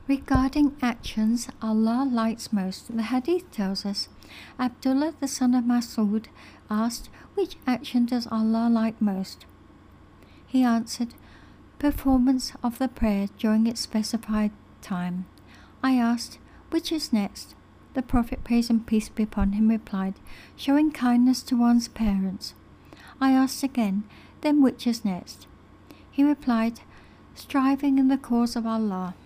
Regarding actions Allah likes most, the hadith tells us, Abdullah the son of Mas'ud asked, which action does Allah like most? He answered, performance of the prayer during its specified time. I asked, which is next? The Prophet, praise and peace be upon him, replied, showing kindness to one's parents. I asked again, then which is next? He replied, striving in the cause of Allah.